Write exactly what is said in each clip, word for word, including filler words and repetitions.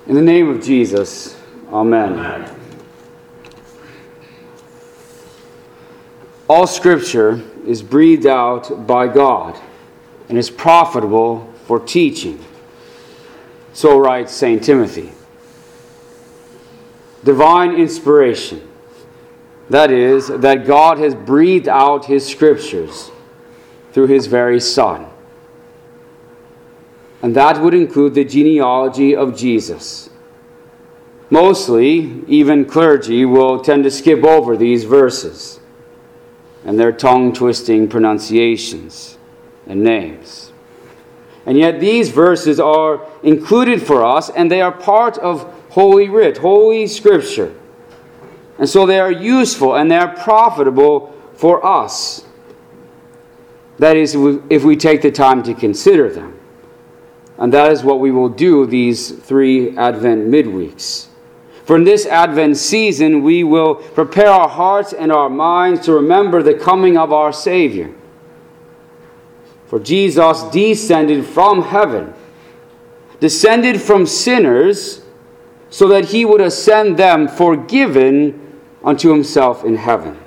In the name of Jesus, amen. Amen. All Scripture is breathed out by God and is profitable for teaching. So writes Saint Timothy. Divine inspiration. That is, that God has breathed out His Scriptures through His very Son. And that would include the genealogy of Jesus. Mostly, even clergy will tend to skip over these verses and their tongue-twisting pronunciations and names. And yet these verses are included for us, and they are part of Holy Writ, Holy Scripture. And so they are useful and they are profitable for us. That is, if we take the time to consider them. And that is what we will do these three Advent midweeks. For in this Advent season, we will prepare our hearts and our minds to remember the coming of our Savior. For Jesus descended from heaven, descended from sinners, so that He would ascend them forgiven unto Himself in heaven.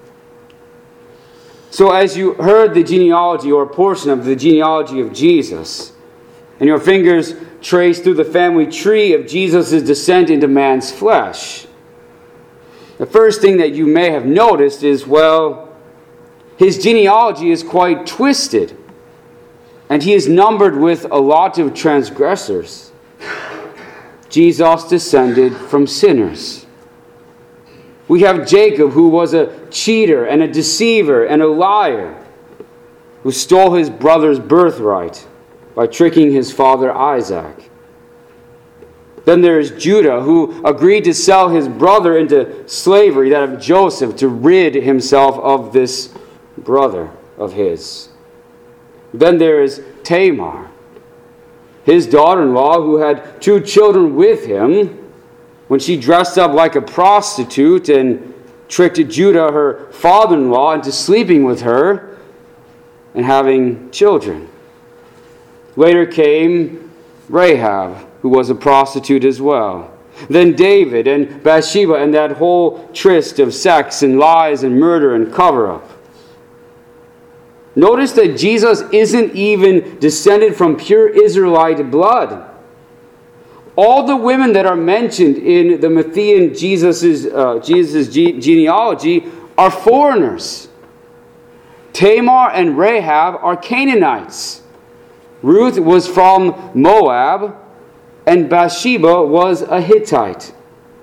So as you heard the genealogy or a portion of the genealogy of Jesus, and your fingers trace through the family tree of Jesus' descent into man's flesh, the first thing that you may have noticed is, well, His genealogy is quite twisted, and He is numbered with a lot of transgressors. Jesus descended from sinners. We have Jacob, who was a cheater and a deceiver and a liar, who stole his brother's birthright by tricking his father Isaac. Then there is Judah, who agreed to sell his brother into slavery, that of Joseph, to rid himself of this brother of his. Then there is Tamar, his daughter-in-law, who had two children with him, when she dressed up like a prostitute and tricked Judah, her father-in-law, into sleeping with her and having children. Later came Rahab, who was a prostitute as well. Then David and Bathsheba and that whole tryst of sex and lies and murder and cover-up. Notice that Jesus isn't even descended from pure Israelite blood. All the women that are mentioned in the Matthean Jesus' uh, Jesus' ge- genealogy are foreigners. Tamar and Rahab are Canaanites. Ruth was from Moab, and Bathsheba was a Hittite.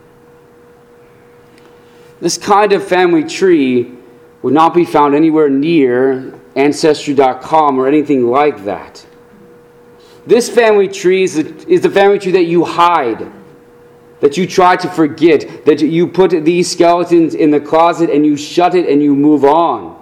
This kind of family tree would not be found anywhere near Ancestry dot com or anything like that. This family tree is the, is the family tree that you hide, that you try to forget, that you put these skeletons in the closet and you shut it and you move on.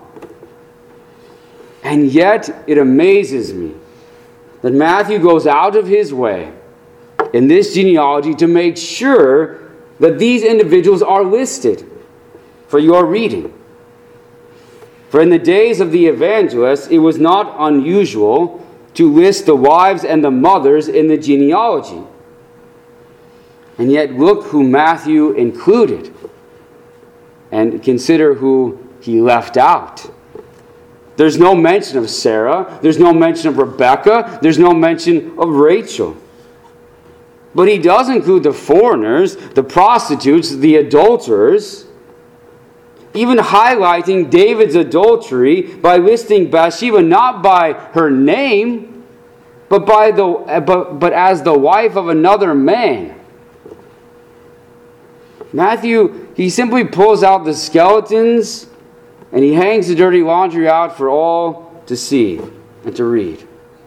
And yet, it amazes me that Matthew goes out of his way in this genealogy to make sure that these individuals are listed for your reading. For in the days of the evangelists, it was not unusual to list the wives and the mothers in the genealogy. And yet look who Matthew included, and consider who he left out. There's no mention of Sarah, there's no mention of Rebekah, there's no mention of Rachel. But he does include the foreigners, the prostitutes, the adulterers, even highlighting David's adultery by listing Bathsheba not by her name, but by the but, but as the wife of another man. Matthew, he simply pulls out the skeletons and he hangs the dirty laundry out for all to see and to read.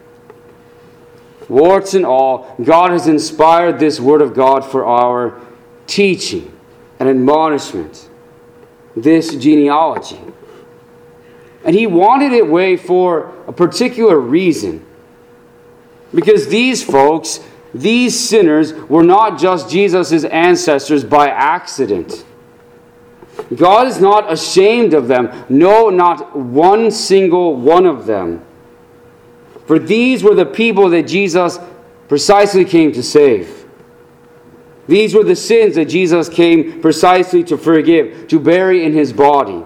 Warts and all, God has inspired this Word of God for our teaching and admonishment, this genealogy. And He wanted it way for a particular reason. Because these folks, these sinners, were not just Jesus' ancestors by accident. God is not ashamed of them. No, not one single one of them. For these were the people that Jesus precisely came to save. These were the sins that Jesus came precisely to forgive, to bury in his body.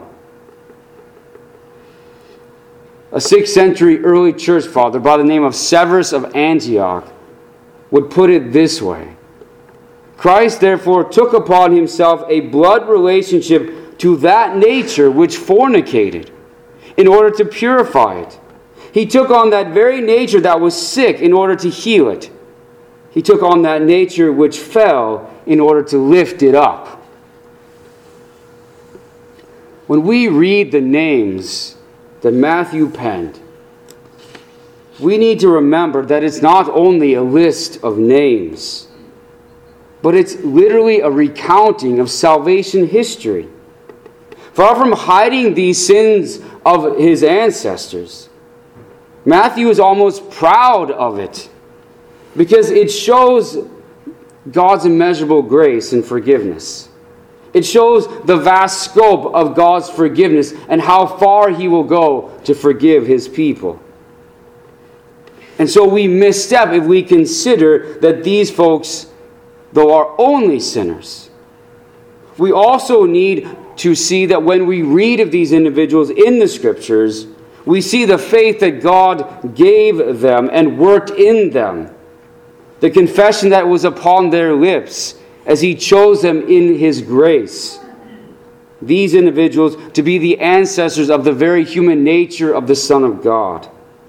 A sixth century early church father by the name of Severus of Antioch would put it this way: Christ therefore took upon himself a blood relationship to that nature which fornicated, in order to purify it. He took on that very nature that was sick in order to heal it. He took on that nature which fell in order to lift it up. When we read the names that Matthew penned, we need to remember that it's not only a list of names, but it's literally a recounting of salvation history. Far from hiding these sins of his ancestors, Matthew is almost proud of it, because it shows God's immeasurable grace and forgiveness. It shows the vast scope of God's forgiveness and how far he will go to forgive his people. And so we misstep if we consider that these folks, though, are only sinners. We also need to see that when we read of these individuals in the Scriptures, we see the faith that God gave them and worked in them. The confession that was upon their lips as he chose them in his grace. These individuals to be the ancestors of the very human nature of the Son of God.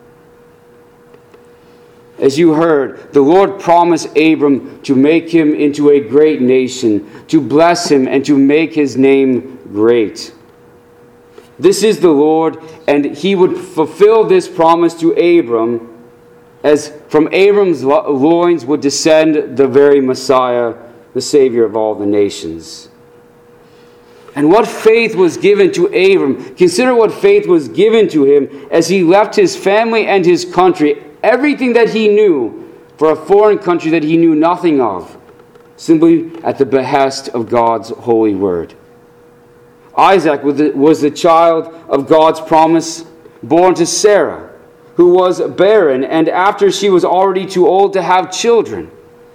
As you heard, the Lord promised Abram to make him into a great nation, to bless him and to make his name great. This is the Lord, and he would fulfill this promise to Abram, as from Abram's loins would descend the very Messiah, the Savior of all the nations. And what faith was given to Abram. Consider what faith was given to him as he left his family and his country, everything that he knew, for a foreign country that he knew nothing of, simply at the behest of God's holy word. Isaac was the child of God's promise, born to Sarah, who was barren, and after she was already too old to have children.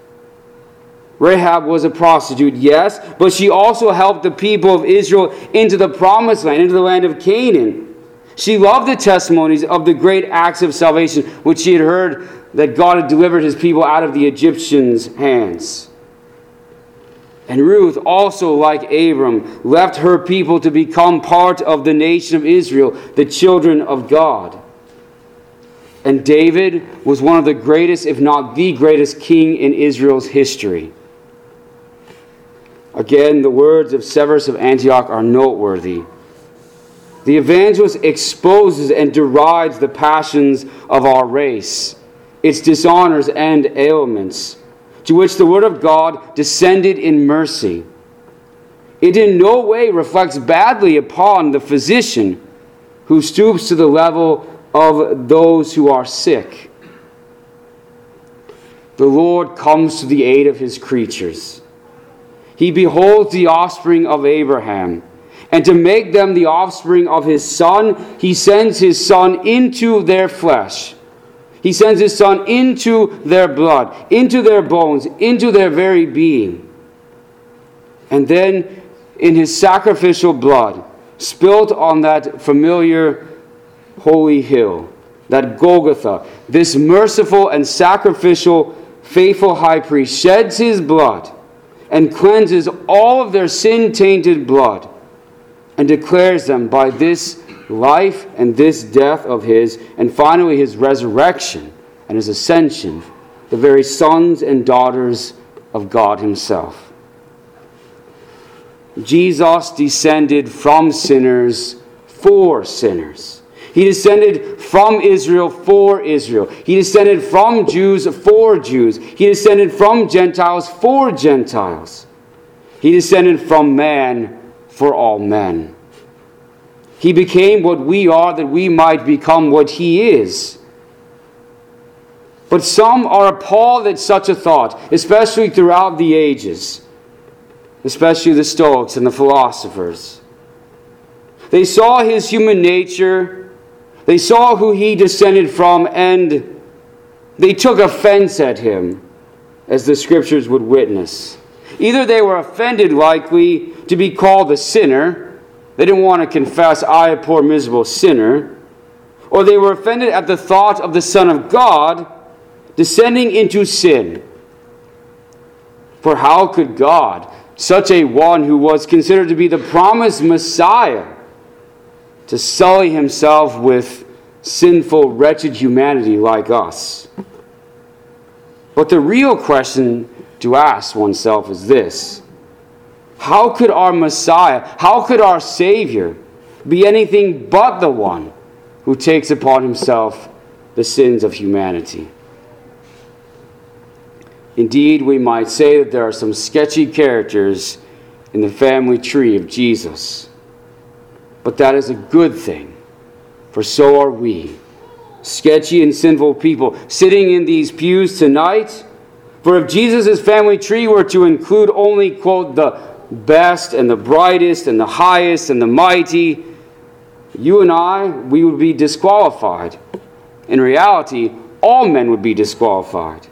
Rahab was a prostitute, yes, but she also helped the people of Israel into the promised land, into the land of Canaan. She loved the testimonies of the great acts of salvation, which she had heard that God had delivered his people out of the Egyptians' hands. And Ruth, also like Abram, left her people to become part of the nation of Israel, the children of God. And David was one of the greatest, if not the greatest, king in Israel's history. Again, the words of Severus of Antioch are noteworthy. The evangelist exposes and derides the passions of our race, its dishonors and ailments, to which the word of God descended in mercy. It in no way reflects badly upon the physician who stoops to the level of those who are sick. The Lord comes to the aid of his creatures. He beholds the offspring of Abraham, and to make them the offspring of his son, he sends his son into their flesh. He sends his son into their blood, into their bones, into their very being. And then in his sacrificial blood, spilt on that familiar holy hill, that Golgotha, this merciful and sacrificial, faithful high priest sheds his blood and cleanses all of their sin-tainted blood and declares them by this life and this death of his, and finally his resurrection and his ascension, the very sons and daughters of God himself. Jesus descended from sinners for sinners. He descended from Israel for Israel. He descended from Jews for Jews. He descended from Gentiles for Gentiles. He descended from man for all men. He became what we are that we might become what he is. But some are appalled at such a thought, especially throughout the ages, especially the Stoics and the philosophers. They saw his human nature. They saw who he descended from, and they took offense at him, as the Scriptures would witness. Either they were offended, likely, to be called a sinner. They didn't want to confess, I, a poor, miserable sinner. Or they were offended at the thought of the Son of God descending into sin. For how could God, such a one who was considered to be the promised Messiah, to sully himself with sinful, wretched humanity like us? But the real question to ask oneself is this: how could our Messiah, how could our Savior be anything but the one who takes upon himself the sins of humanity? Indeed, we might say that there are some sketchy characters in the family tree of Jesus. But that is a good thing, for so are we, sketchy and sinful people, sitting in these pews tonight. For if Jesus' family tree were to include only, quote, the best and the brightest and the highest and the mighty, you and I, we would be disqualified. In reality, all men would be disqualified.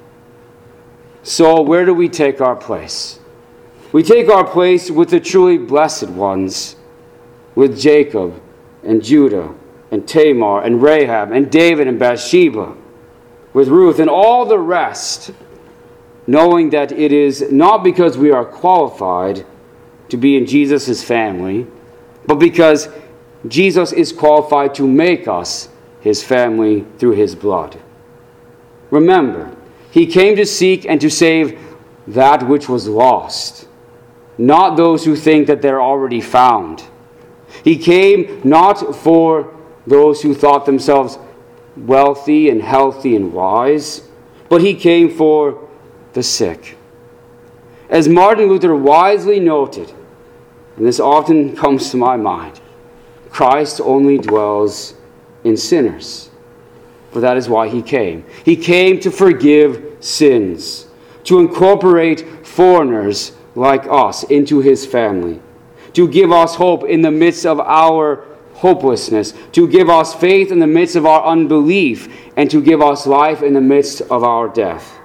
So where do we take our place? We take our place with the truly blessed ones, with Jacob and Judah and Tamar and Rahab and David and Bathsheba, with Ruth and all the rest, knowing that it is not because we are qualified to be in Jesus' family, but because Jesus is qualified to make us his family through his blood. Remember, he came to seek and to save that which was lost, not those who think that they're already found. He came not for those who thought themselves wealthy and healthy and wise, but he came for the sick. As Martin Luther wisely noted, and this often comes to my mind, Christ only dwells in sinners. For that is why he came. He came to forgive sins, to incorporate foreigners like us into his family, to give us hope in the midst of our hopelessness, to give us faith in the midst of our unbelief, and to give us life in the midst of our death.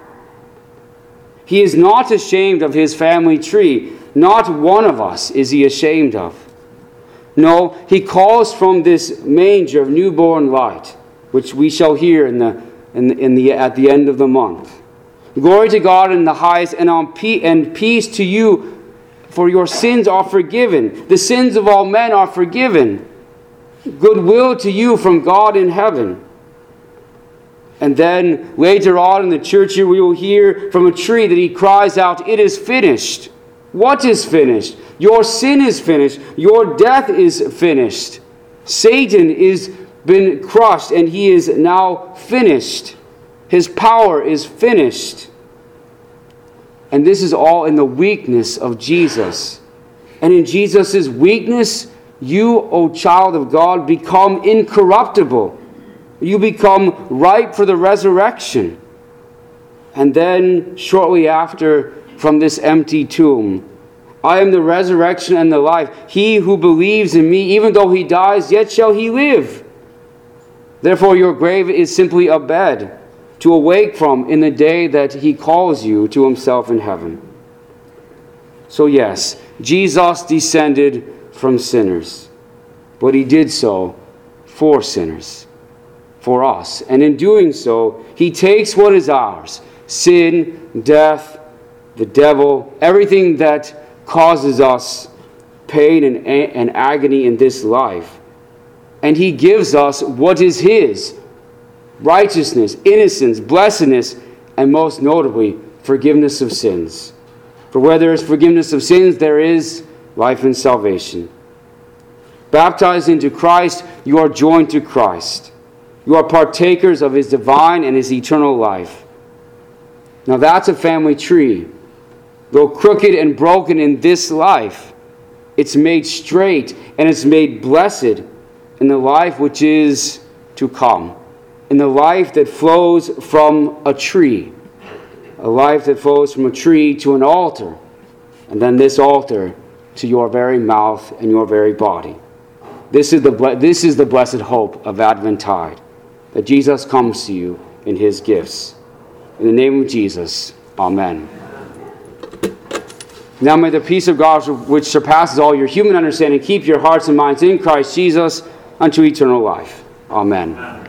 He is not ashamed of his family tree. Not one of us is he ashamed of. No, he calls from this manger of newborn light, which we shall hear in the, in the, in the, at the end of the month. Glory to God in the highest, and, on pe- and peace to you, for your sins are forgiven. The sins of all men are forgiven. Goodwill to you from God in heaven. And then later on in the church year, we will hear from a tree that he cries out, "It is finished." What is finished? Your sin is finished. Your death is finished. Satan is been crushed, and he is now finished. His power is finished. And this is all in the weakness of Jesus. And in Jesus' weakness, you, O child of God, become incorruptible. You become ripe for the resurrection. And then, shortly after, from this empty tomb, I am the resurrection and the life. He who believes in me, even though he dies, yet shall he live. Therefore, your grave is simply a bed to awake from in the day that he calls you to himself in heaven. So yes, Jesus descended from sinners, but he did so for sinners, for us. And in doing so, he takes what is ours, sin, death, the devil, everything that causes us pain and, and agony in this life, and he gives us what is his: righteousness, innocence, blessedness, and most notably, forgiveness of sins. For where there is forgiveness of sins, there is life and salvation. Baptized into Christ, you are joined to Christ. You are partakers of his divine and his eternal life. Now that's a family tree. Though crooked and broken in this life, it's made straight and it's made blessed in the life which is to come. In the life that flows from a tree. A life that flows from a tree to an altar. And then this altar to your very mouth and your very body. This is the, this is the blessed hope of Adventide. That Jesus comes to you in his gifts. In the name of Jesus, amen. Now may the peace of God, which surpasses all your human understanding, keep your hearts and minds in Christ Jesus unto eternal life. Amen. Amen.